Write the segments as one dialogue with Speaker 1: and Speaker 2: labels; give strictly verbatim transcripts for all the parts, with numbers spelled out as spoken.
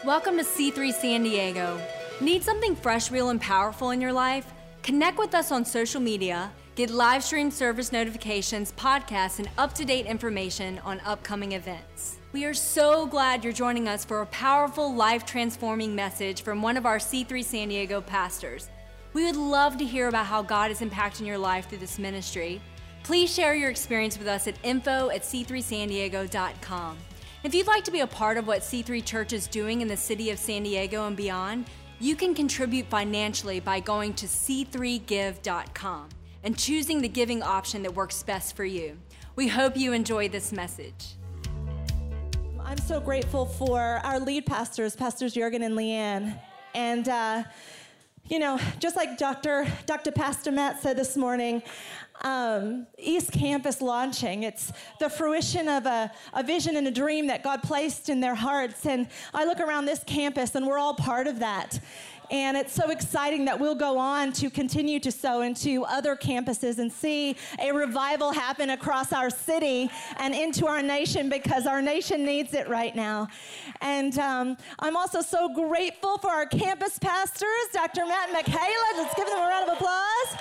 Speaker 1: Welcome to C three San Diego. Need something fresh, real, and powerful in your life? Connect with us on social media, get live stream service notifications, podcasts, and up-to-date information on upcoming events. We are so glad you're joining us for a powerful, life-transforming message from one of our C three San Diego pastors. We would love to hear about how God is impacting your life through this ministry. Please share your experience with us at info at c three san diego dot com. If you'd like to be a part of what C three Church is doing in the city of San Diego and beyond, you can contribute financially by going to c three give dot com and choosing the giving option that works best for you. We hope you enjoy this message.
Speaker 2: I'm so grateful for our lead pastors, Pastors Jurgen and Leanne. And, uh, you know, just like Doctor Doctor Pastor Matt said this morning, um, East Campus launching, it's the fruition of a, a vision and a dream that God placed in their hearts. And I look around this campus and we're all part of that. And it's so exciting that we'll go on to continue to sow into other campuses and see a revival happen across our city and into our nation, because our nation needs it right now. And um, I'm also so grateful for our campus pastors, Doctor Matt and Michaela. Let's give them a round of applause.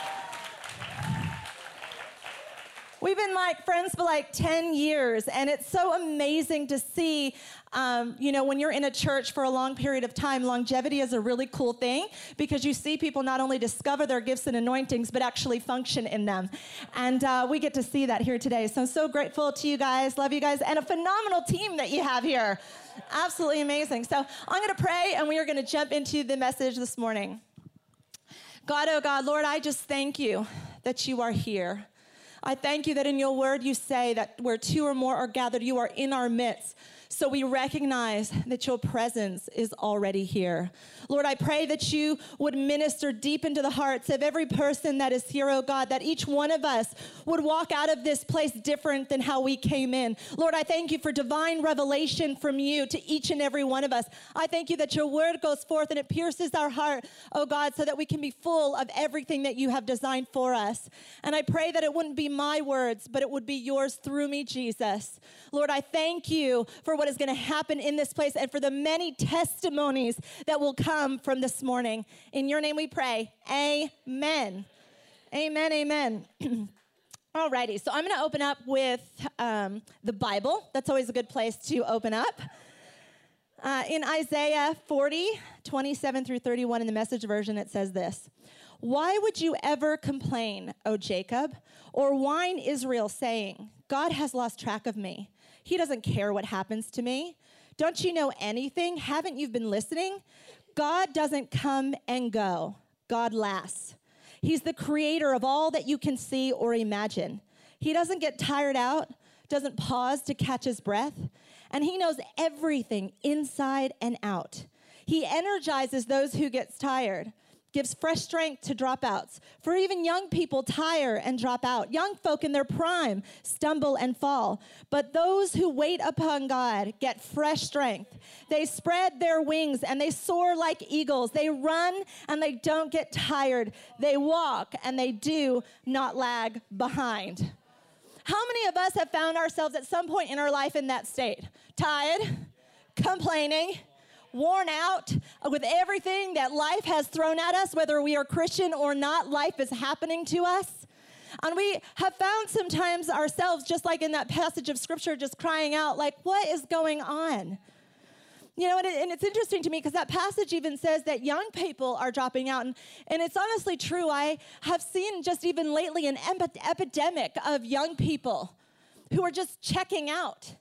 Speaker 2: We've been like friends for like ten years, and it's so amazing to see, um, you know, when you're in a church for a long period of time, longevity is a really cool thing, because you see people not only discover their gifts and anointings, but actually function in them. And uh, we get to see that here today. So I'm so grateful to you guys, love you guys, and a phenomenal team that you have here. Absolutely amazing. So I'm going to pray, and we are going to jump into the message this morning. God, oh God, Lord, I just thank you that you are here. I thank you that in your word you say that where two or more are gathered, you are in our midst. So we recognize that your presence is already here. Lord, I pray that you would minister deep into the hearts of every person that is here, oh God, that each one of us would walk out of this place different than how we came in. Lord, I thank you for divine revelation from you to each and every one of us. I thank you that your word goes forth and it pierces our heart, oh God, so that we can be full of everything that you have designed for us. And I pray that it wouldn't be my words, but it would be yours through me, Jesus. Lord, I thank you for what is going to happen in this place and for the many testimonies that will come from this morning. In your name we pray. Amen. Amen, amen. Alrighty, so I'm going to open up with um, the Bible. That's always a good place to open up. Uh, in Isaiah forty, twenty-seven through thirty-one in the Message version, it says this: "Why would you ever complain, O Jacob, or whine, Israel, saying, God has lost track of me. He doesn't care what happens to me. Don't you know anything? Haven't you been listening? God doesn't come and go. God lasts. He's the creator of all that you can see or imagine. He doesn't get tired out, doesn't pause to catch his breath, and he knows everything inside and out. He energizes those who get tired, gives fresh strength to dropouts. For even young people tire and drop out. Young folk in their prime stumble and fall. But those who wait upon God get fresh strength. They spread their wings and they soar like eagles. They run and they don't get tired. They walk and they do not lag behind." How many of us have found ourselves at some point in our life in that state? Tired, complaining, worn out with everything that life has thrown at us, whether we are Christian or not, life is happening to us. And we have found sometimes ourselves, just like in that passage of scripture, just crying out like, what is going on? You know, and, it, and it's interesting to me because that passage even says that young people are dropping out. And, and it's honestly true. I have seen just even lately an epi- epidemic of young people who are just checking out.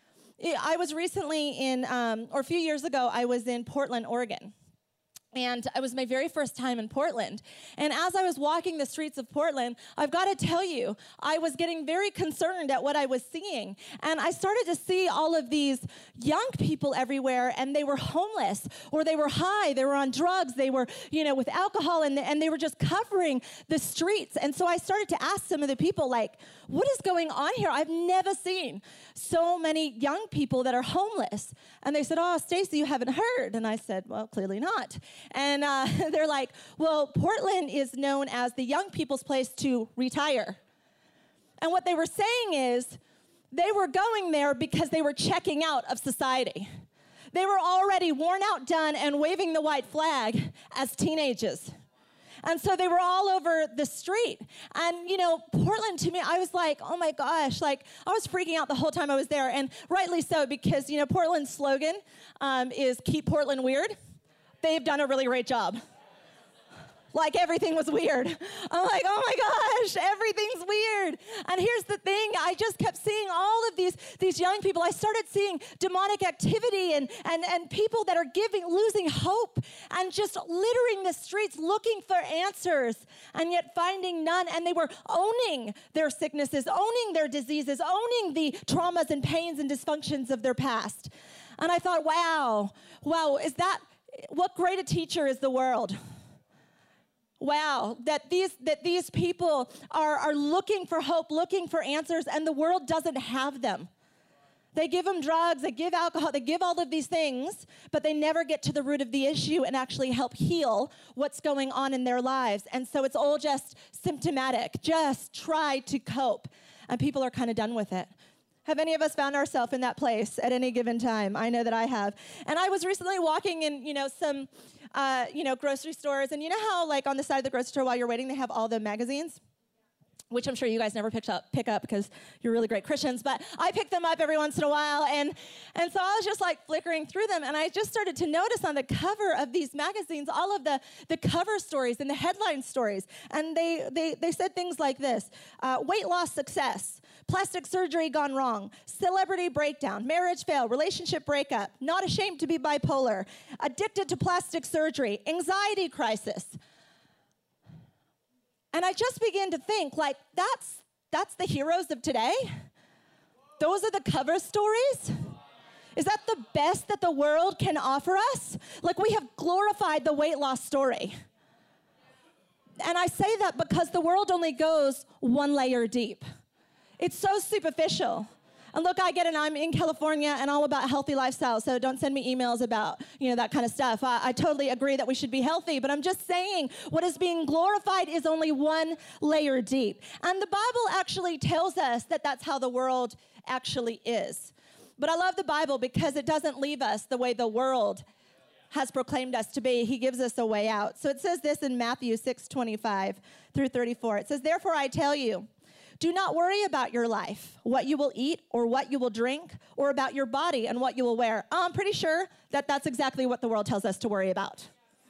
Speaker 2: I was recently in, um, or a few years ago, I was in Portland, Oregon. And it was my very first time in Portland. And as I was walking the streets of Portland, I've got to tell you, I was getting very concerned at what I was seeing. And I started to see all of these young people everywhere, and they were homeless, or they were high, they were on drugs, they were, you know, with alcohol, and, and they were just covering the streets. And so I started to ask some of the people, like, what is going on here? I've never seen so many young people that are homeless. And they said, oh, Stacy, you haven't heard. And I said, well, clearly not. And uh, they're like, well, Portland is known as the young people's place to retire. And what they were saying is they were going there because they were checking out of society. They were already worn out, done, and waving the white flag as teenagers. And so they were all over the street. And, you know, Portland to me, I was like, oh my gosh, like I was freaking out the whole time I was there. And rightly so, because, you know, Portland's slogan um, is keep Portland weird. They've done a really great job. Like everything was weird. I'm like, oh my gosh, everything's weird. And here's the thing, I just kept seeing all of these, these young people. I started seeing demonic activity and, and, and people that are giving, losing hope and just littering the streets looking for answers and yet finding none. And they were owning their sicknesses, owning their diseases, owning the traumas and pains and dysfunctions of their past. And I thought, wow, wow, is that, what great a teacher is the world? Wow, that these that these people are, are looking for hope, looking for answers, and the world doesn't have them. They give them drugs, they give alcohol, they give all of these things, but they never get to the root of the issue and actually help heal what's going on in their lives. And so it's all just symptomatic, just try to cope. And people are kind of done with it. Have any of us found ourselves in that place at any given time? I know that I have. And I was recently walking in, you know, some, uh, you know, grocery stores. And you know how, like, on the side of the grocery store while you're waiting, they have all the magazines? Which I'm sure you guys never picked up, pick up because you're really great Christians. But I pick them up every once in a while. And, and so I was just, like, flickering through them. And I just started to notice on the cover of these magazines all of the, the cover stories and the headline stories. And they, they, they said things like this, uh, weight loss success. Plastic surgery gone wrong, celebrity breakdown, marriage fail, relationship breakup, not ashamed to be bipolar, addicted to plastic surgery, anxiety crisis. And I just began to think, like, that's that's the heroes of today? Those are the cover stories? Is that the best that the world can offer us? Like, we have glorified the weight loss story. And I say that because the world only goes one layer deep. It's so superficial. And look, I get it, I'm in California and all about healthy lifestyle, so don't send me emails about, you know, that kind of stuff. I, I totally agree that we should be healthy, but I'm just saying what is being glorified is only one layer deep. And the Bible actually tells us that that's how the world actually is. But I love the Bible because it doesn't leave us the way the world has proclaimed us to be. He gives us a way out. So it says this in Matthew six twenty-five through thirty-four. It says, therefore I tell you, do not worry about your life, what you will eat or what you will drink, or about your body and what you will wear. I'm pretty sure that that's exactly what the world tells us to worry about.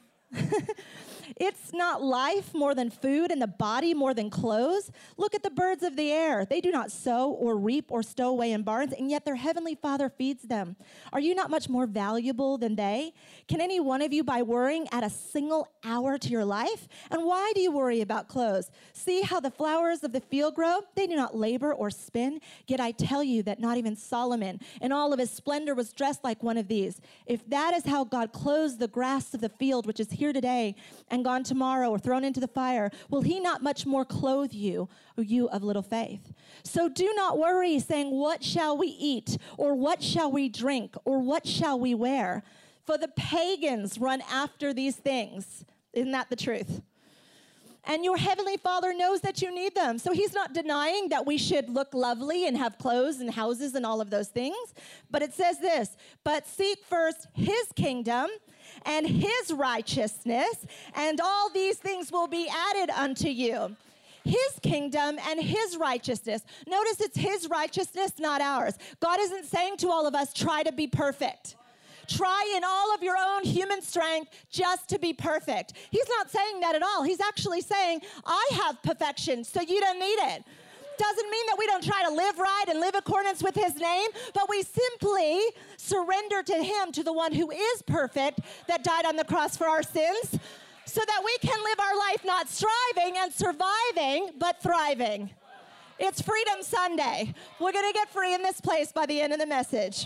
Speaker 2: It's not life more than food and the body more than clothes. Look at the birds of the air. They do not sow or reap or stow away in barns, and yet their heavenly Father feeds them. Are you not much more valuable than they? Can any one of you, by worrying, add a single hour to your life? And why do you worry about clothes? See how the flowers of the field grow? They do not labor or spin. Yet I tell you that not even Solomon in all of his splendor was dressed like one of these. If that is how God clothes the grass of the field, which is here today and gone tomorrow or thrown into the fire, will he not much more clothe you, O you of little faith? So do not worry, saying, what shall we eat, or what shall we drink, or what shall we wear? For the pagans run after these things. Isn't that the truth? And your heavenly Father knows that you need them. So he's not denying that we should look lovely and have clothes and houses and all of those things. But it says this, but seek first his kingdom and his righteousness, and all these things will be added unto you. His kingdom and his righteousness. Notice it's his righteousness, not ours. God isn't saying to all of us, try to be perfect. Try in all of your own human strength just to be perfect. He's not saying that at all. He's actually saying, I have perfection, so you don't need it. Doesn't mean that we don't try to live right and live in accordance with his name, but we simply surrender to him, to the one who is perfect, that died on the cross for our sins, so that we can live our life not striving and surviving, but thriving. It's Freedom Sunday. We're going to get free in this place by the end of the message.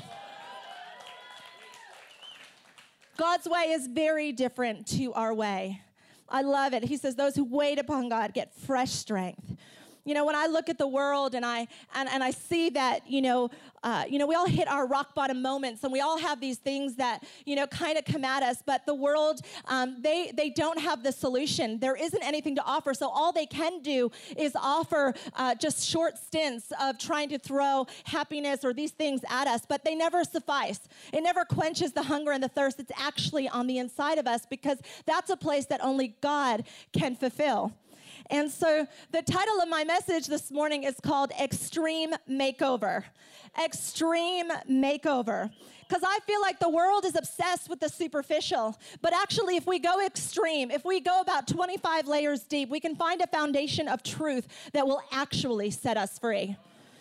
Speaker 2: God's way is very different to our way. I love it. He says, those who wait upon God get fresh strength. You know, when I look at the world and I and, and I see that, you know, uh, you know, we all hit our rock bottom moments, and we all have these things that, you know, kind of come at us. But the world, um, they they don't have the solution. There isn't anything to offer. So all they can do is offer uh, just short stints of trying to throw happiness or these things at us. But they never suffice. It never quenches the hunger and the thirst that's actually on the inside of us, because that's a place that only God can fulfill. And so the title of my message this morning is called Extreme Makeover. Extreme Makeover. Because I feel like the world is obsessed with the superficial. But actually, if we go extreme, if we go about twenty-five layers deep, we can find a foundation of truth that will actually set us free.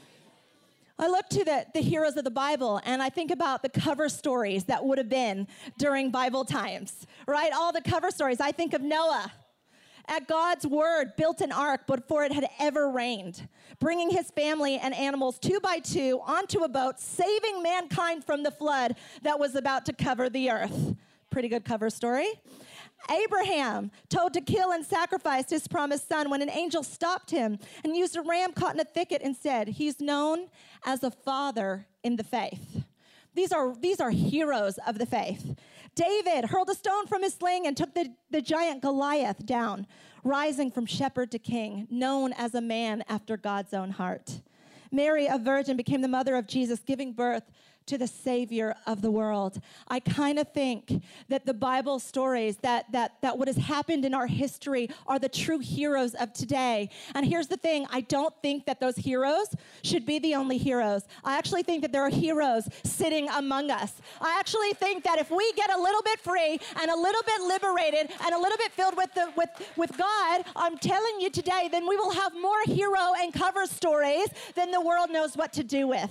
Speaker 2: I look to the, the heroes of the Bible, and I think about the cover stories that would have been during Bible times, right? All the cover stories. I think of Noah. At God's word, built an ark before it had ever rained, bringing his family and animals two by two onto a boat, saving mankind from the flood that was about to cover the earth. Pretty good cover story. Abraham, told to kill and sacrifice his promised son, when an angel stopped him and used a ram caught in a thicket and said, he's known as a father in the faith. These are, these are heroes of the faith. David hurled a stone from his sling and took the, the giant Goliath down, rising from shepherd to king, known as a man after God's own heart. Mary, a virgin, became the mother of Jesus, giving birth to the Savior of the world. I kind of think that the Bible stories, that, that, that what has happened in our history are the true heroes of today. And here's the thing, I don't think that those heroes should be the only heroes. I actually think that there are heroes sitting among us. I actually think that if we get a little bit free and a little bit liberated and a little bit filled with, the, with, with God, I'm telling you today, then we will have more hero and cover stories than the world knows what to do with.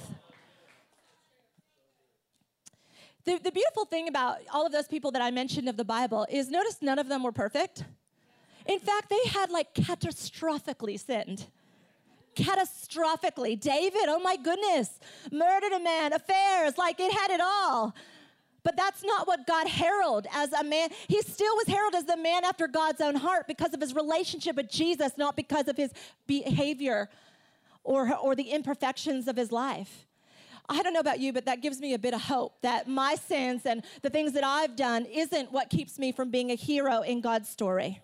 Speaker 2: The, the beautiful thing about all of those people that I mentioned of the Bible is, notice none of them were perfect. In fact, they had like catastrophically sinned. Catastrophically. David, oh my goodness, murdered a man, affairs, like it had it all. But that's not what God heralded as a man. He still was heralded as the man after God's own heart because of his relationship with Jesus, not because of his behavior or, or the imperfections of his life. I don't know about you, but that gives me a bit of hope that my sins and the things that I've done isn't what keeps me from being a hero in God's story.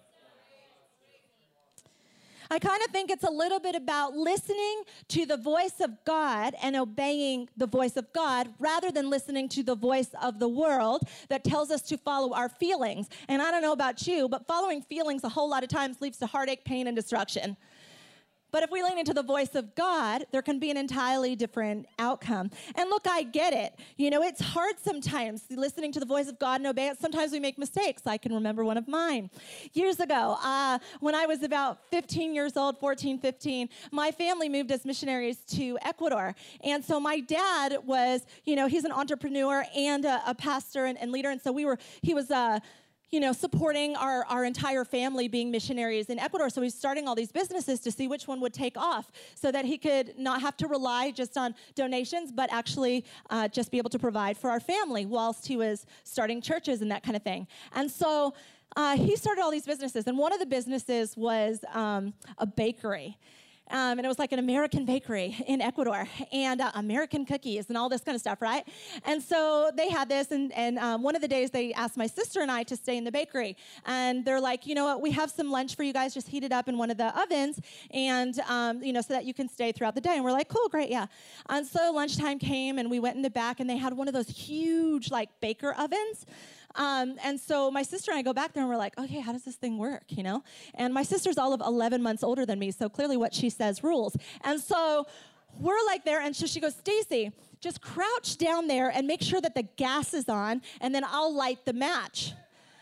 Speaker 2: I kind of think it's a little bit about listening to the voice of God and obeying the voice of God rather than listening to the voice of the world that tells us to follow our feelings. And I don't know about you, but following feelings a whole lot of times leads to heartache, pain, and destruction. But if we lean into the voice of God, there can be an entirely different outcome. And look, I get it. You know, it's hard sometimes listening to the voice of God and obeying it. Sometimes we make mistakes. I can remember one of mine. Years ago, uh, when I was about fifteen years old, fourteen, fifteen, my family moved as missionaries to Ecuador. And so my dad was, you know, he's an entrepreneur and a, a pastor and, and leader. And so we were, he was, uh, you know, supporting our, our entire family being missionaries in Ecuador. So he's starting all these businesses to see which one would take off so that he could not have to rely just on donations, but actually uh, just be able to provide for our family whilst he was starting churches and that kind of thing. And so uh, he started all these businesses. And one of the businesses was um, a bakery. Um, and it was like an American bakery in Ecuador, and uh, American cookies and all this kind of stuff, right? And so they had this, and, and um, one of the days they asked my sister and I to stay in the bakery. And they're like, you know what, we have some lunch for you guys, just heat it up in one of the ovens, and, um, you know, so that you can stay throughout the day. And we're like, cool, great, yeah. And so lunchtime came, and we went in the back, and they had one of those huge, like, baker ovens. Um, and so my sister and I go back there and we're like, okay, how does this thing work, you know? And my sister's all of eleven months older than me, so clearly what she says rules. And so we're like there, and so she goes, Stacy, just crouch down there and make sure that the gas is on, and then I'll light the match.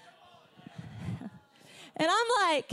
Speaker 2: And I'm like,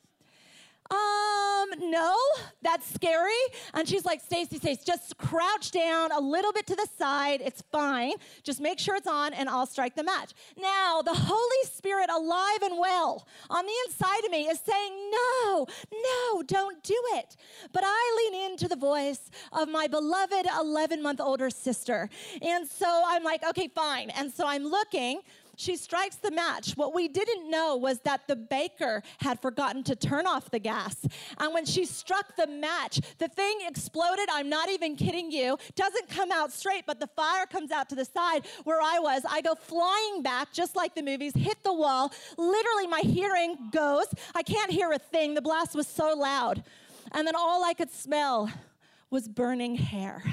Speaker 2: um, no, that's scary. And she's like, Stacy, Stacy, just crouch down a little bit to the side. It's fine. Just make sure it's on, and I'll strike the match. Now, the Holy Spirit, alive and well on the inside of me, is saying, no, no, don't do it. But I lean into the voice of my beloved eleven-month older sister. And so I'm like, okay, fine. And so I'm looking, she strikes the match. What we didn't know was that the baker had forgotten to turn off the gas. And when she struck the match, the thing exploded. I'm not even kidding you. Doesn't come out straight, but the fire comes out to the side where I was. I go flying back, just like the movies, hit the wall. Literally, my hearing goes. I can't hear a thing. The blast was so loud. And then all I could smell was burning hair.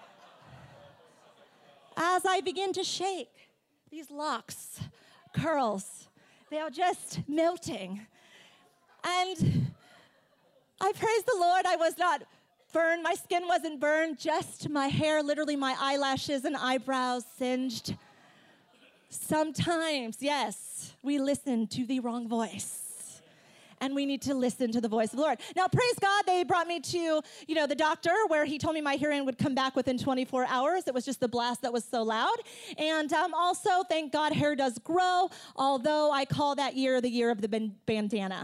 Speaker 2: As I begin to shake, these locks, curls, they are just melting. And I praise the Lord, I was not burned. My skin wasn't burned, just my hair, literally my eyelashes and eyebrows singed. Sometimes, yes, we listen to the wrong voice. And we need to listen to the voice of the Lord. Now, praise God, they brought me to, you know, the doctor where he told me my hearing would come back within twenty-four hours. It was just the blast that was so loud. And um, also, thank God, hair does grow, although I call that year the year of the ban- bandana.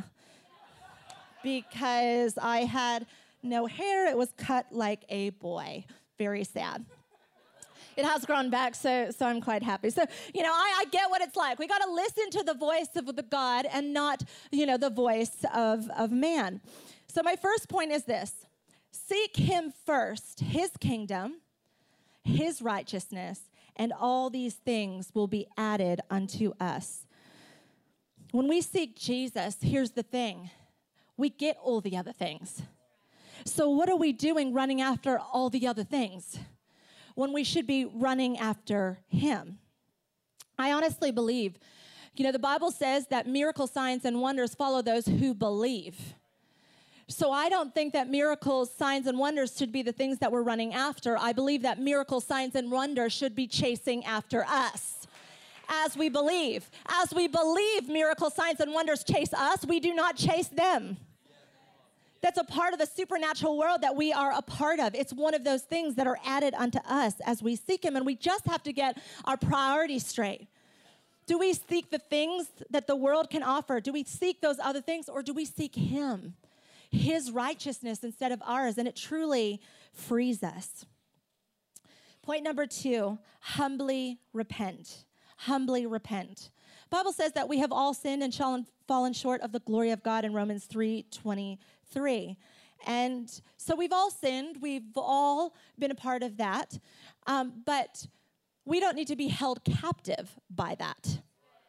Speaker 2: Because I had no hair. It was cut like a boy. Very sad. It has grown back, so so I'm quite happy. So, you know, I, I get what it's like. We got to listen to the voice of the God and not, you know, the voice of, of man. So my first point is this. Seek him first, his kingdom, his righteousness, and all these things will be added unto us. When we seek Jesus, here's the thing. We get all the other things. So what are we doing running after all the other things when we should be running after him? I honestly believe, you know, the Bible says that miracle signs and wonders follow those who believe. So I don't think that miracles, signs, and wonders should be the things that we're running after. I believe that miracle signs and wonders should be chasing after us as we believe. As we believe miracle signs and wonders chase us, we do not chase them. That's a part of the supernatural world that we are a part of. It's one of those things that are added unto us as we seek him, and we just have to get our priorities straight. Do we seek the things that the world can offer? Do we seek those other things, or do we seek him, his righteousness instead of ours? And it truly frees us. Point number two, humbly repent. Humbly repent. The Bible says that we have all sinned and fallen short of the glory of God in Romans three twenty-three. And so we've all sinned. We've all been a part of that. Um, but we don't need to be held captive by that.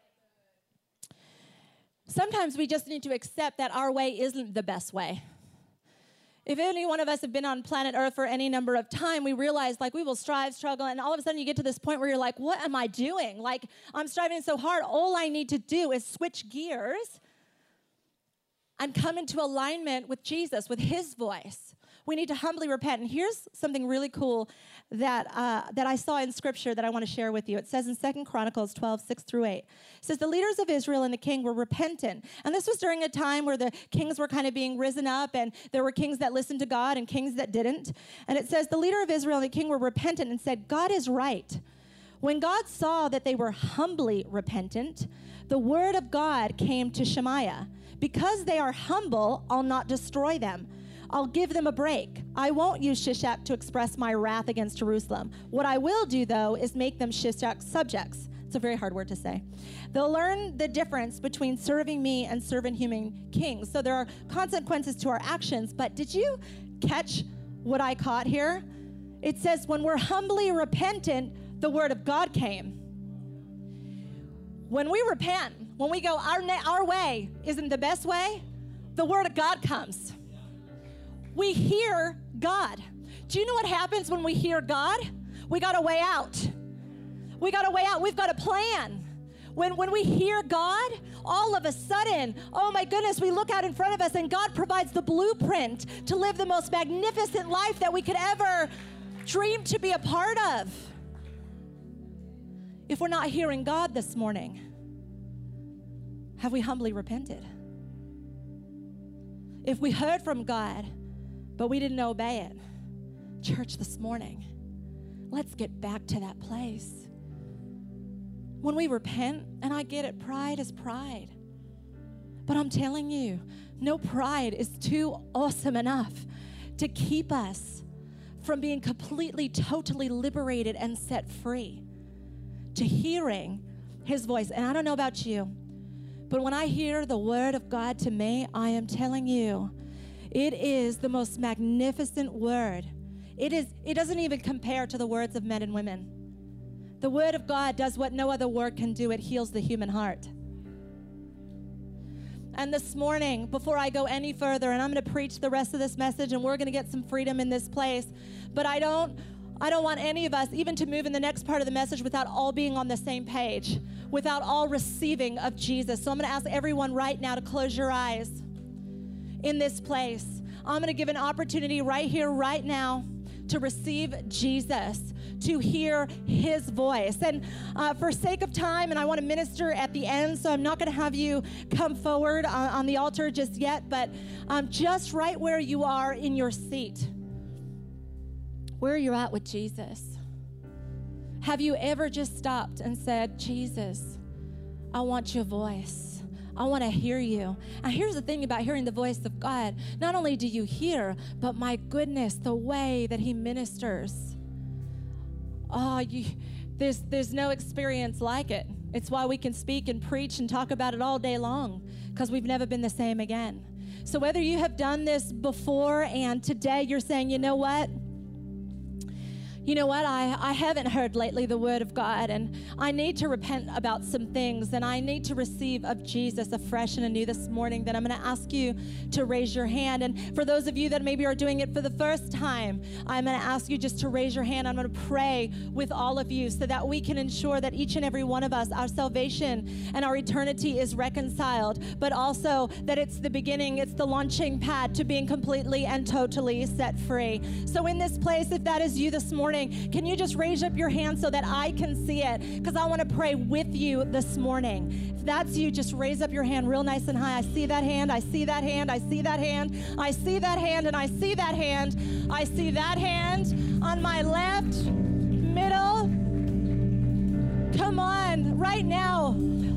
Speaker 2: Sometimes we just need to accept that our way isn't the best way. If any one of us have been on planet Earth for any number of time, we realize, like, we will strive, struggle, and all of a sudden you get to this point where you're like, what am I doing? Like, I'm striving so hard. All I need to do is switch gears and come into alignment with Jesus, with his voice. We need to humbly repent. And here's something really cool that uh, that I saw in Scripture that I want to share with you. It says in Second Chronicles twelve, six through eight. It says, the leaders of Israel and the king were repentant. And this was during a time where the kings were kind of being risen up, and there were kings that listened to God and kings that didn't. And it says, the leader of Israel and the king were repentant and said, God is right. When God saw that they were humbly repentant, the word of God came to Shemaiah. Because they are humble, I'll not destroy them. I'll give them a break. I won't use Shishak to express my wrath against Jerusalem. What I will do, though, is make them Shishak's subjects. It's a very hard word to say. They'll learn the difference between serving me and serving human kings. So there are consequences to our actions, but did you catch what I caught here? It says when we're humbly repentant, the word of God came. When we repent, when we go, our, na- our way isn't the best way, the word of God comes. We hear God. Do you know what happens when we hear God? We got a way out. We got a way out. We've got a plan. When, when we hear God, all of a sudden, oh my goodness, we look out in front of us and God provides the blueprint to live the most magnificent life that we could ever dream to be a part of. If we're not hearing God this morning, have we humbly repented? If we heard from God, but we didn't obey it, church, this morning, let's get back to that place. When we repent, and I get it, pride is pride. But I'm telling you, no pride is too awesome enough to keep us from being completely, totally liberated and set free, to hearing his voice. And I don't know about you, but when I hear the word of God to me, I am telling you, it is the most magnificent word. It is, it doesn't even compare to the words of men and women. The word of God does what no other word can do. It heals the human heart. And this morning, before I go any further, and I'm going to preach the rest of this message, and we're going to get some freedom in this place, but I don't, I don't want any of us even to move in the next part of the message without all being on the same page, without all receiving of Jesus. So I'm going to ask everyone right now to close your eyes in this place. I'm going to give an opportunity right here, right now, to receive Jesus, to hear his voice. And uh, for sake of time, and I want to minister at the end, so I'm not going to have you come forward on, on the altar just yet, but um, just right where you are in your seat, where you're at with Jesus. Have you ever just stopped and said, Jesus, I want your voice. I want to hear you. And here's the thing about hearing the voice of God. Not only do you hear, but my goodness, the way that he ministers. Oh, you, there's, there's no experience like it. It's why we can speak and preach and talk about it all day long, because we've never been the same again. So whether you have done this before and today you're saying, you know what? You know what, I, I haven't heard lately the word of God, and I need to repent about some things, and I need to receive of Jesus afresh and anew this morning. Then I'm going to ask you to raise your hand. And for those of you that maybe are doing it for the first time, I'm going to ask you just to raise your hand. I'm going to pray with all of you so that we can ensure that each and every one of us, our salvation and our eternity is reconciled, but also that it's the beginning, it's the launching pad to being completely and totally set free. So in this place, if that is you this morning, can you just raise up your hand so that I can see it? Because I want to pray with you this morning. If that's you, just raise up your hand real nice and high. I see that hand. I see that hand. I see that hand. I see that hand, and I see that hand. I see that hand on my left, middle. Come on, right now.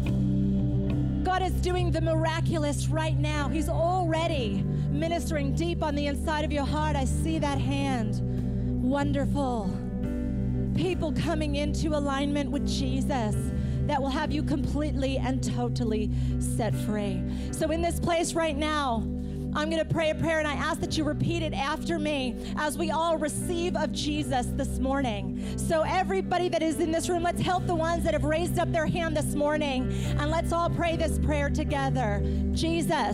Speaker 2: God is doing the miraculous right now. He's already ministering deep on the inside of your heart. I see that hand. Wonderful. People coming into alignment with Jesus that will have you completely and totally set free. So in this place right now, I'm going to pray a prayer, and I ask that you repeat it after me as we all receive of Jesus this morning. So everybody that is in this room, let's help the ones that have raised up their hand this morning, and let's all pray this prayer together. Jesus.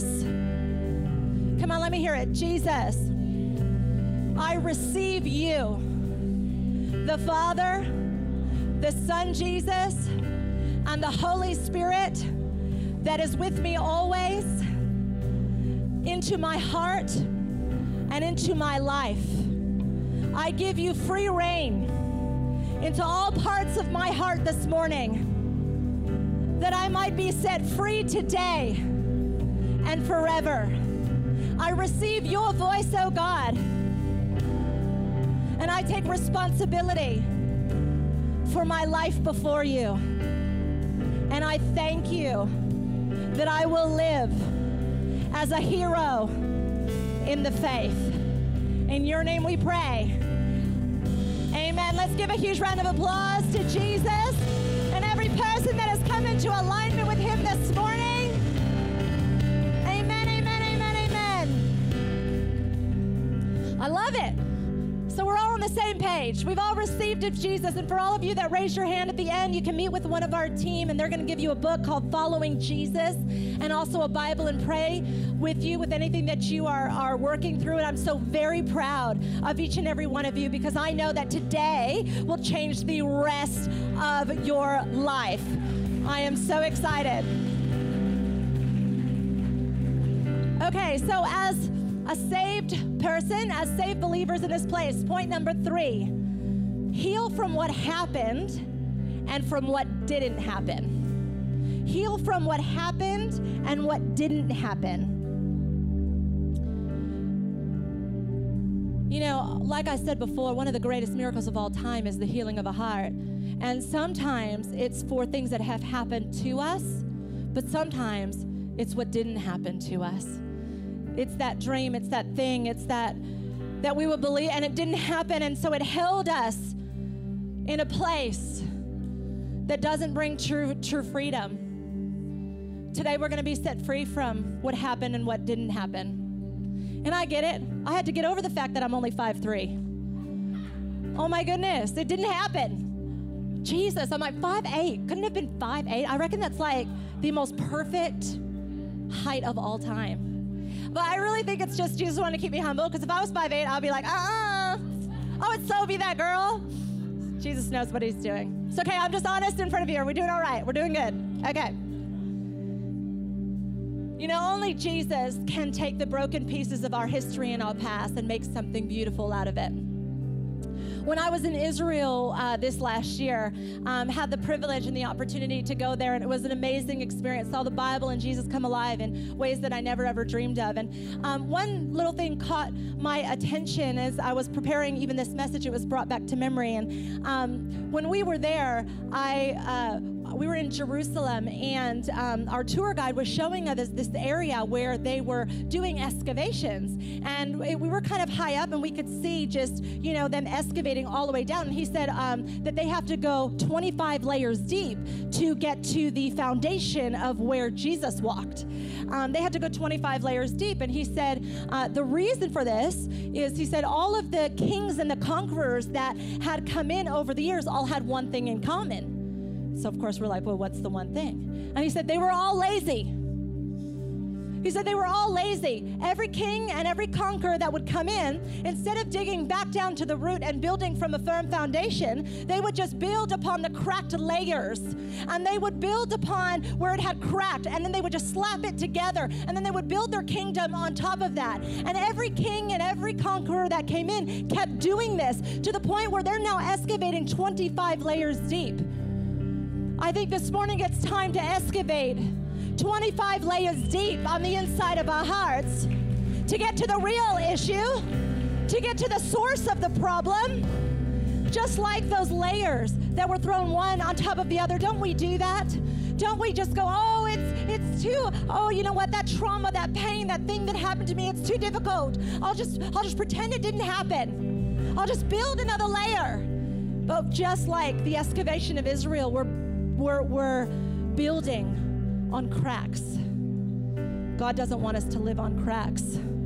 Speaker 2: Come on, let me hear it. Jesus, I receive you, the Father, the Son Jesus, and the Holy Spirit that is with me always, into my heart and into my life. I give you free reign into all parts of my heart this morning, that I might be set free today and forever. I receive your voice, oh God, and I take responsibility for my life before you. And I thank you that I will live as a hero in the faith. In your name we pray. Amen. Let's give a huge round of applause to Jesus and every person that has come into alignment with him this morning. Amen, amen, amen, amen. I love it. So we're all on the same page. We've all received of Jesus. And for all of you that raise your hand at the end, you can meet with one of our team, and they're going to give you a book called Following Jesus, and also a Bible, and pray with you with anything that you are, are working through. And I'm so very proud of each and every one of you, because I know that today will change the rest of your life. I am so excited. Okay, so as a saved person, as saved believers in this place, point number three, heal from what happened and from what didn't happen. Heal from what happened and what didn't happen. You know, like I said before, one of the greatest miracles of all time is the healing of a heart. And sometimes it's for things that have happened to us, but sometimes it's what didn't happen to us. It's that dream, it's that thing, it's that that we would believe, and it didn't happen, and so it held us in a place that doesn't bring true, true freedom. Today we're going to be set free from what happened and what didn't happen. And I get it. I had to get over the fact that I'm only five three. Oh my goodness, it didn't happen. Jesus, I'm like five eight. Couldn't have been five eight. I reckon that's like the most perfect height of all time. But I really think it's just Jesus wanted to keep me humble, because if I was five eight, I'd be like, uh-uh, I would so be that girl. Jesus knows what he's doing. It's okay, I'm just honest in front of you. Are we doing all right? We're doing good. Okay. You know, only Jesus can take the broken pieces of our history and our past and make something beautiful out of it. When I was in Israel uh, this last year, um, had the privilege and the opportunity to go there, and it was an amazing experience. Saw the Bible and Jesus come alive in ways that I never ever dreamed of. And um, one little thing caught my attention as I was preparing even this message. It was brought back to memory. And um, when we were there, I uh, we were in Jerusalem, and um, our tour guide was showing us this area where they were doing excavations. And it, we were kind of high up, and we could see just, you know, them excavating all the way down. And he said um, that they have to go twenty-five layers deep to get to the foundation of where Jesus walked. Um, they had to go twenty-five layers deep. And he said uh, the reason for this is, he said, all of the kings and the conquerors that had come in over the years all had one thing in common. So, of course, we're like, well, what's the one thing? And he said they were all lazy. He said they were all lazy. Every king and every conqueror that would come in, instead of digging back down to the root and building from a firm foundation, they would just build upon the cracked layers. And they would build upon where it had cracked, and then they would just slap it together, and then they would build their kingdom on top of that. And every king and every conqueror that came in kept doing this, to the point where they're now excavating twenty-five layers deep. I think this morning it's time to excavate twenty-five layers deep on the inside of our hearts to get to the real issue, to get to the source of the problem. Just like those layers that were thrown one on top of the other. Don't we do that? Don't we just go, oh, it's it's too, oh, you know what, that trauma, that pain, that thing that happened to me, it's too difficult. I'll just I'll just pretend it didn't happen. I'll just build another layer. But just like the excavation of Israel, we're we're, we're building on cracks. God doesn't want us to live on cracks.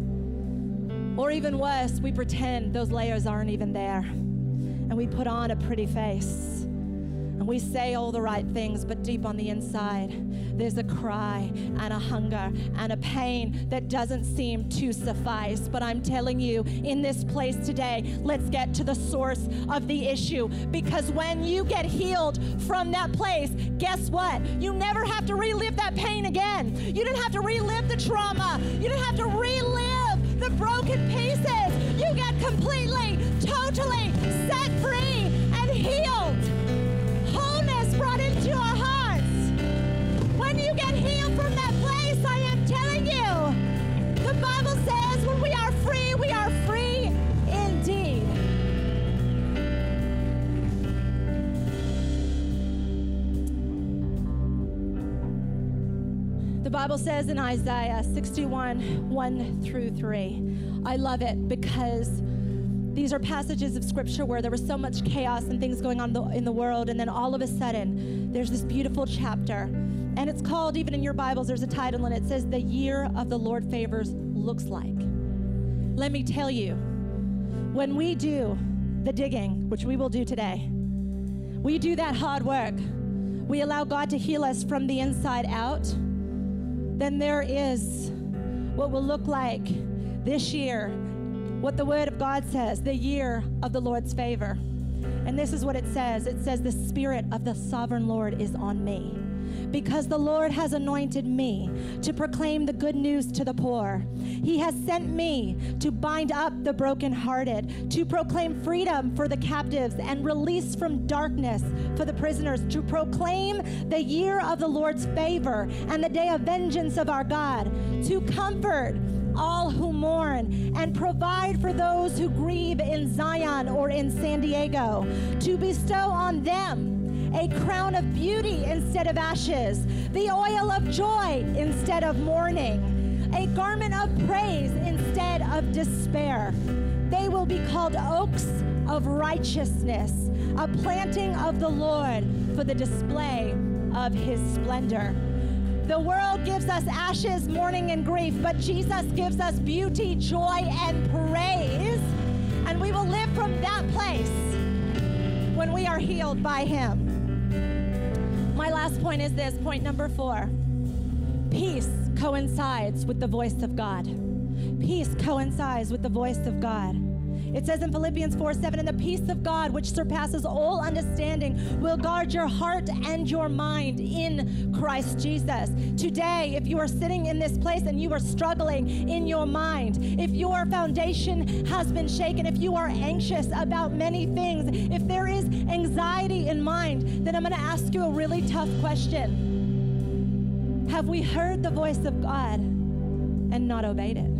Speaker 2: Or even worse, we pretend those layers aren't even there. And we put on a pretty face. And we say all the right things, but deep on the inside, there's a cry and a hunger and a pain that doesn't seem to suffice. But I'm telling you, in this place today, let's get to the source of the issue. Because when you get healed from that place, guess what? You never have to relive that pain again. You didn't have to relive the trauma. You didn't have to relive the broken pieces. You get completely, totally set free and healed. Wholeness brought into our hearts. When you get healed from that place, I am telling you, the Bible says when we are free, we are free indeed. The Bible says in Isaiah sixty-one, one through three. I love it because these are passages of scripture where there was so much chaos and things going on in the world, and then all of a sudden, there's this beautiful chapter. And it's called, even in your Bibles, there's a title, and it says, The Year of the Lord Favors Looks Like. Let me tell you, when we do the digging, which we will do today, we do that hard work, we allow God to heal us from the inside out, then there is what will look like this year, what the Word of God says, the year of the Lord's favor. And this is what it says. It says, the Spirit of the Sovereign Lord is on me, because the Lord has anointed me to proclaim the good news to the poor. He has sent me to bind up the brokenhearted, to proclaim freedom for the captives and release from darkness for the prisoners, to proclaim the year of the Lord's favor and the day of vengeance of our God, to comfort all who mourn and provide for those who grieve in Zion or in San Diego, to bestow on them a crown of beauty instead of ashes, the oil of joy instead of mourning, a garment of praise instead of despair. They will be called oaks of righteousness, a planting of the Lord, for the display of his splendor. The world gives us ashes, mourning, and grief, but Jesus gives us beauty, joy, and praise. And we will live from that place when we are healed by him. My last point is this, point number four. Peace coincides with the voice of God. Peace coincides with the voice of God. It says in Philippians four seven, and the peace of God, which surpasses all understanding, will guard your heart and your mind in Christ Jesus. Today, if you are sitting in this place and you are struggling in your mind, if your foundation has been shaken, if you are anxious about many things, if there is anxiety in mind, then I'm going to ask you a really tough question. Have we heard the voice of God and not obeyed it?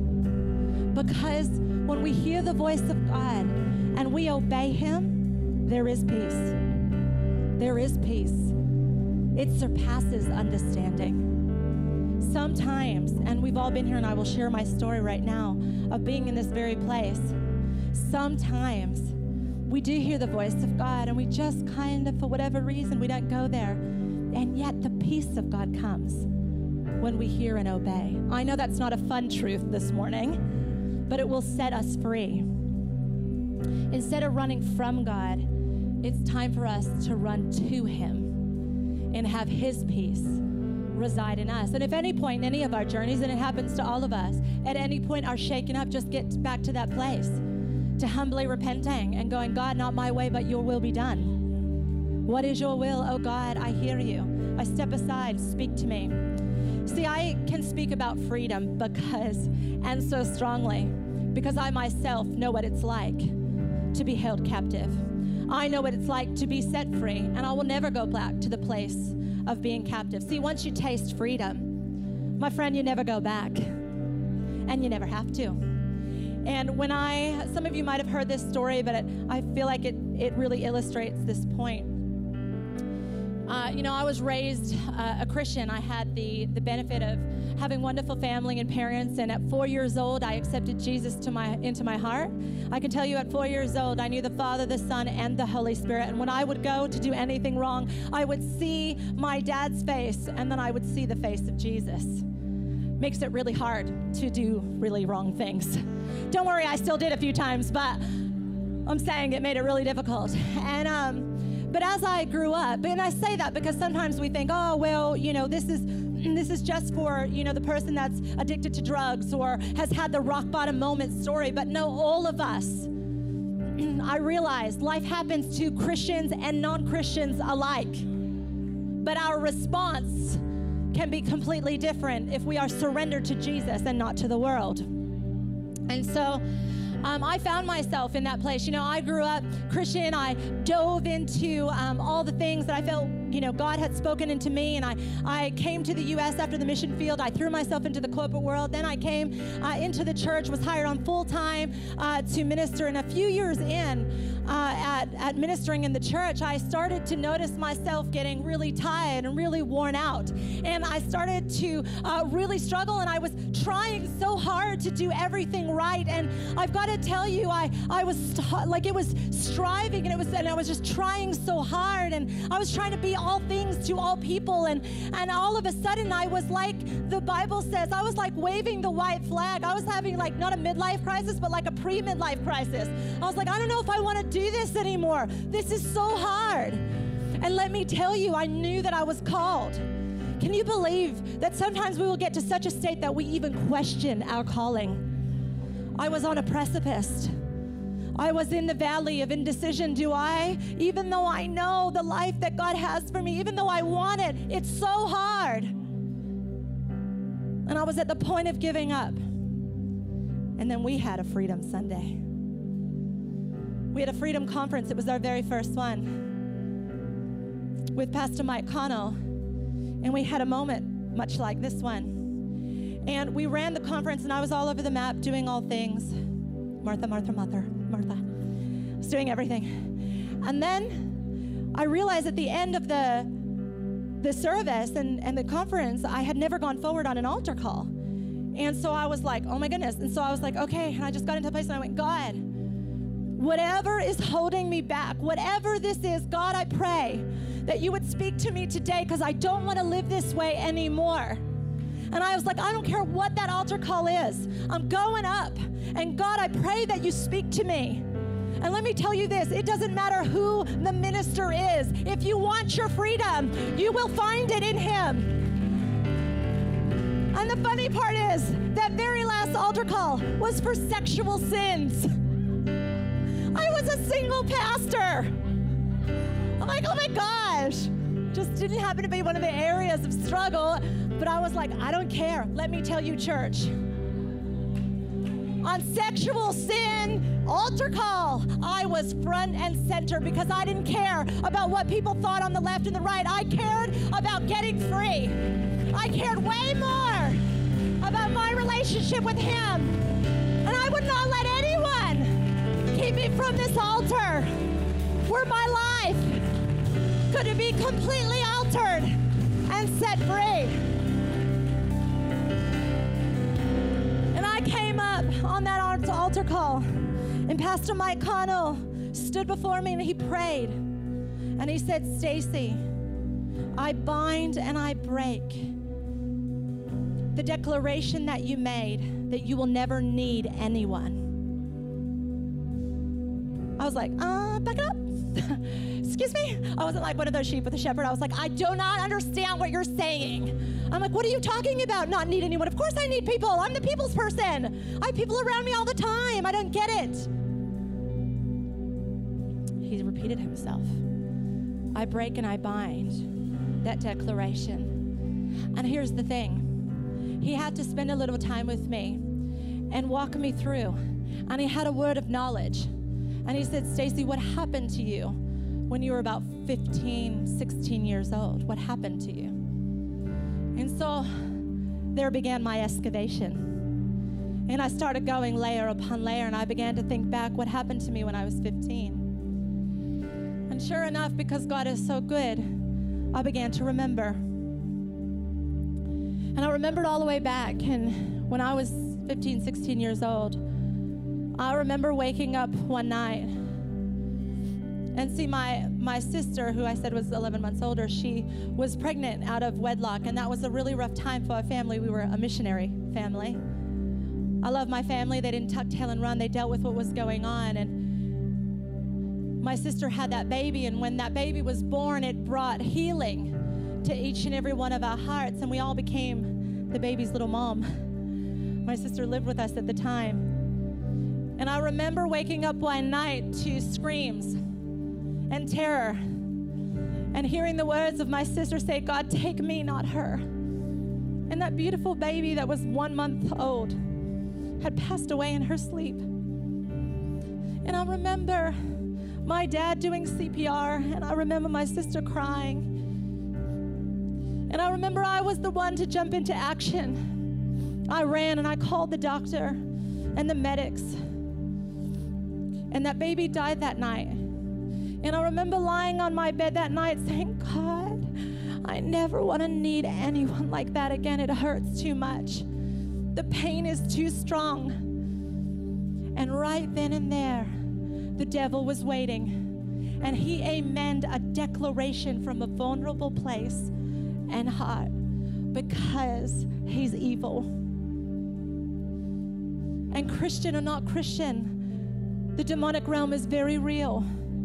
Speaker 2: Because when we hear the voice of God and we obey him, there is peace. There is peace. It surpasses understanding. Sometimes, and we've all been here, and I will share my story right now of being in this very place. Sometimes we do hear the voice of God and we just kind of, for whatever reason, we don't go there. And yet the peace of God comes when we hear and obey. I know that's not a fun truth this morning, but it will set us free. Instead of running from God, it's time for us to run to him and have his peace reside in us. And if any point in any of our journeys, and it happens to all of us, at any point are shaken up, just get back to that place, to humbly repenting and going, God, not my way, but your will be done. What is your will? Oh God, I hear you. I step aside, speak to me. See, I can speak about freedom because, and so strongly, because I myself know what it's like to be held captive. I know what it's like to be set free, and I will never go back to the place of being captive. See, once you taste freedom, my friend, you never go back, and you never have to. And when I, some of you might have heard this story, but it, I feel like it, it really illustrates this point. Uh, you know, I was raised uh, a Christian. I had the, the benefit of having wonderful family and parents, and at four years old, I accepted Jesus to my into my heart. I can tell you at four years old, I knew the Father, the Son, and the Holy Spirit, and when I would go to do anything wrong, I would see my dad's face, and then I would see the face of Jesus. Makes it really hard to do really wrong things. Don't worry, I still did a few times, but I'm saying it made it really difficult. And, um... But as I grew up, and I say that because sometimes we think, oh, well, you know, this is this is just for, you know, the person that's addicted to drugs or has had the rock bottom moment story. But no, all of us, I realize life happens to Christians and non-Christians alike. But our response can be completely different if we are surrendered to Jesus and not to the world. And so, Um, I found myself in that place. You know, I grew up Christian. I dove into um, all the things that I felt, you know, God had spoken into me. And I, I came to the U S after the mission field. I threw myself into the corporate world. Then I came uh, into the church, was hired on full time uh, to minister. And a few years in uh, at, at ministering in the church, I started to notice myself getting really tired and really worn out. And I started to uh, really struggle. And I was trying so hard to do everything right. And I've got to tell you, I, I was st- like, it was striving, and it was, and I was just trying so hard, and I was trying to be all things to all people, and, and all of a sudden I was like, the Bible says, I was like waving the white flag. I was having like not a midlife crisis, but like a pre-midlife crisis. I was like, I don't know if I want to do this anymore. This is so hard. And let me tell you, I knew that I was called. Can you believe that sometimes we will get to such a state that we even question our calling? I was on a precipice. I was in the valley of indecision. Do I, even though I know the life that God has for me, even though I want it, it's so hard. And I was at the point of giving up. And then we had a Freedom Sunday. We had a Freedom Conference. It was our very first one with Pastor Mike Connell. And we had a moment much like this one. And we ran the conference, and I was all over the map doing all things. Martha, Martha, Martha, Martha. I was doing everything. And then I realized at the end of the, the service and, and the conference, I had never gone forward on an altar call. And so I was like, oh my goodness. And so I was like, okay. And I just got into a place and I went, God, whatever is holding me back, whatever this is, God, I pray that you would speak to me today because I don't want to live this way anymore. And I was like, I don't care what that altar call is. I'm going up. And God, I pray that you speak to me. And let me tell you this, it doesn't matter who the minister is. If you want your freedom, you will find it in him. And the funny part is, that very last altar call was for sexual sins. I was a single pastor. I'm like, oh my gosh. Just didn't happen to be one of the areas of struggle, but I was like, I don't care. Let me tell you, church. On sexual sin, altar call, I was front and center because I didn't care about what people thought on the left and the right. I cared about getting free. I cared way more about my relationship with him. And I would not let anyone keep me from this altar where my life could be completely altered and set free. And I came up on that altar call, and Pastor Mike Connell stood before me and he prayed. And he said, Stacy, I bind and I break the declaration that you made that you will never need anyone. I was like, uh, back it up. Excuse me? I wasn't like one of those sheep with a shepherd. I was like, I do not understand what you're saying. I'm like, what are you talking about? Not need anyone. Of course I need people. I'm the people's person. I have people around me all the time. I don't get it. He repeated himself. I break and I bind that declaration. And here's the thing. He had to spend a little time with me and walk me through. And he had a word of knowledge. And he said, Stacy, what happened to you when you were about fifteen, sixteen years old? What happened to you? And so there began my excavation. And I started going layer upon layer, and I began to think back what happened to me when I was fifteen. And sure enough, because God is so good, I began to remember. And I remembered all the way back, and when I was fifteen, sixteen years old, I remember waking up one night and see my, my sister, who I said was eleven months older, she was pregnant out of wedlock, and that was a really rough time for our family. We were a missionary family. I love my family. They didn't tuck tail and run. They dealt with what was going on, and my sister had that baby, and when that baby was born, it brought healing to each and every one of our hearts, and we all became the baby's little mom. My sister lived with us at the time. And I remember waking up one night to screams and terror and hearing the words of my sister say, God, take me, not her. And that beautiful baby that was one month old had passed away in her sleep. And I remember my dad doing C P R, and I remember my sister crying. And I remember I was the one to jump into action. I ran and I called the doctor and the medics. And that baby died that night. And I remember lying on my bed that night saying, God, I never want to need anyone like that again. It hurts too much. The pain is too strong. And right then and there, the devil was waiting. And he amened a declaration from a vulnerable place and heart because he's evil. And Christian or not Christian, the demonic realm is very real.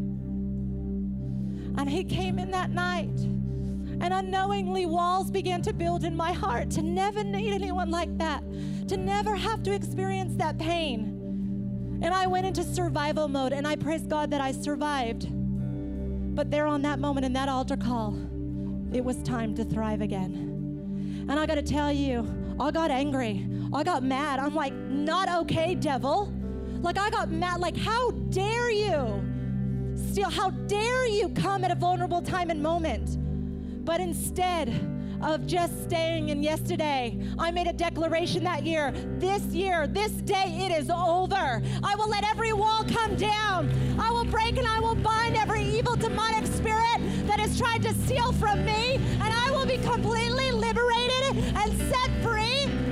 Speaker 2: And he came in that night, and unknowingly walls began to build in my heart to never need anyone like that, to never have to experience that pain. And I went into survival mode, and I praise God that I survived. But there on that moment in that altar call, it was time to thrive again. And I got to tell you, I got angry. I got mad. I'm like, not okay, devil. Like, I got mad, like, how dare you? Still, how dare you come at a vulnerable time and moment? But instead of just staying in yesterday, I made a declaration that year, this year, this day, it is over. I will let every wall come down. I will break and I will bind every evil demonic spirit that has tried to steal from me, and I will be completely liberated and set free.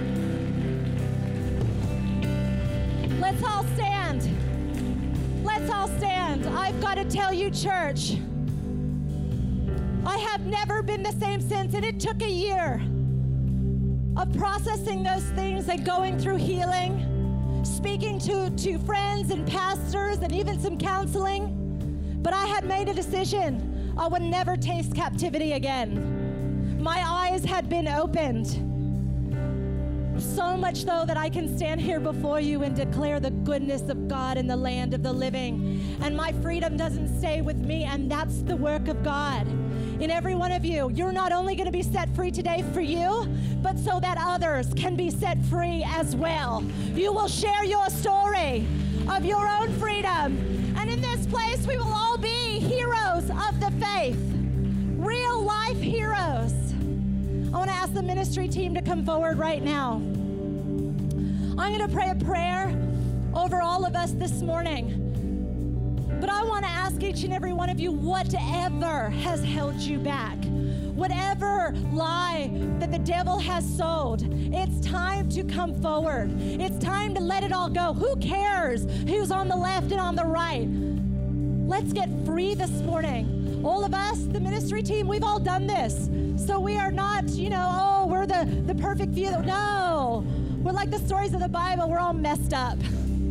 Speaker 2: Let's all stand. Let's all stand. I've got to tell you, church, I have never been the same since, and it took a year of processing those things and going through healing, speaking to, to friends and pastors and even some counseling. But I had made a decision. I would never taste captivity again. My eyes had been opened. So much so that I can stand here before you and declare the goodness of God in the land of the living. And my freedom doesn't stay with me, and that's the work of God. In every one of you, you're not only going to be set free today for you, but so that others can be set free as well. You will share your story of your own freedom. And in this place, we will all be heroes of the faith, real life heroes. I want to ask the ministry team to come forward right now. I'm going to pray a prayer over all of us this morning. But I want to ask each and every one of you, whatever has held you back, whatever lie that the devil has sold, it's time to come forward. It's time to let it all go. Who cares who's on the left and on the right? Let's get free this morning. All of us, the ministry team, we've all done this. So we are not, you know, oh, we're the, the perfect few. No, we're like the stories of the Bible. We're all messed up.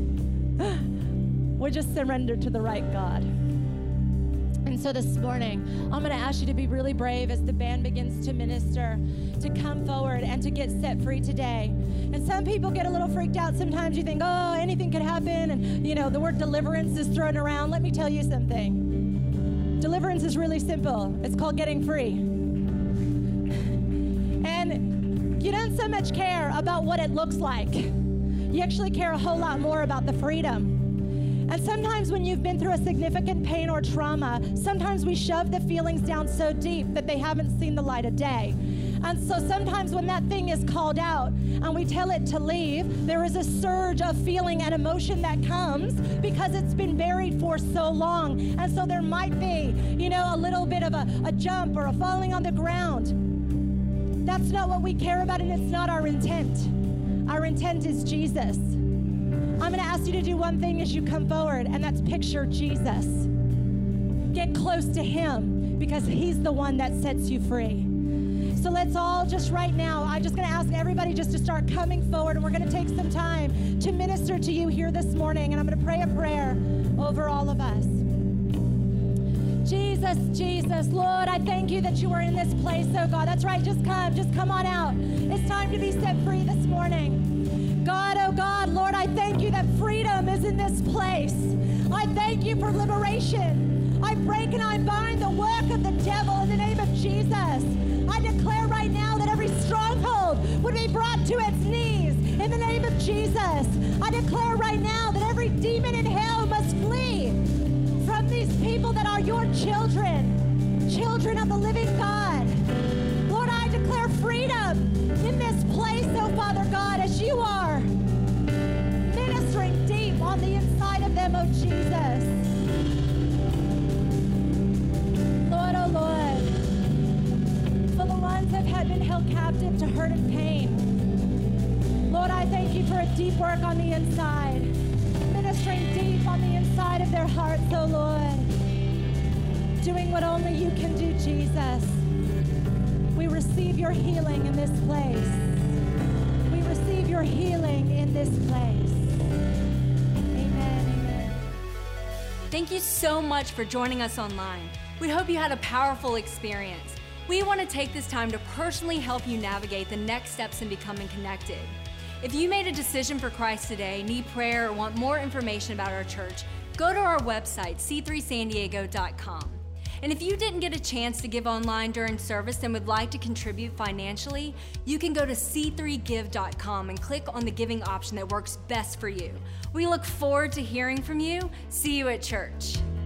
Speaker 2: We're just surrendered to the right God. And so this morning, I'm going to ask you to be really brave as the band begins to minister, to come forward and to get set free today. And some people get a little freaked out. Sometimes you think, oh, anything could happen. And, you know, the word deliverance is thrown around. Let me tell you something. Deliverance is really simple. It's called getting free. And you don't so much care about what it looks like. You actually care a whole lot more about the freedom. And sometimes when you've been through a significant pain or trauma, sometimes we shove the feelings down so deep that they haven't seen the light of day. And so sometimes when that thing is called out and we tell it to leave, there is a surge of feeling and emotion that comes because it's been buried for so long. And so there might be, you know, a little bit of a, a jump or a falling on the ground. That's not what we care about, and it's not our intent. Our intent is Jesus. I'm going to ask you to do one thing as you come forward, and that's picture Jesus. Get close to him because he's the one that sets you free. So let's all just right now, I'm just going to ask everybody just to start coming forward, and we're going to take some time to minister to you here this morning, and I'm going to pray a prayer over all of us. Jesus, Jesus, Lord, I thank you that you are in this place, oh God. That's right, just come, just come on out. It's time to be set free this morning. God, oh God, Lord, I thank you that freedom is in this place. I thank you for liberation. I break and I bind the work of the devil in the name of Jesus. I declare right now that every stronghold would be brought to its knees in the name of Jesus. I declare right now that every demon in hell must flee from these people that are your children, children of the living God. Lord, I declare freedom in this place, oh Father God, as you are ministering deep on the inside of them, oh Jesus. Lord, oh Lord, for the ones that have been held captive to hurt and pain, Lord, I thank you for a deep work on the inside, ministering deep on the inside of their hearts, oh Lord, doing what only you can do, Jesus. We receive your healing in this place. We receive your healing in this place. Amen, amen.
Speaker 1: Thank you so much for joining us online. We hope you had a powerful experience. We want to take this time to personally help you navigate the next steps in becoming connected. If you made a decision for Christ today, need prayer, or want more information about our church, go to our website, c three san diego dot com. And if you didn't get a chance to give online during service and would like to contribute financially, you can go to c three give dot com and click on the giving option that works best for you. We look forward to hearing from you. See you at church.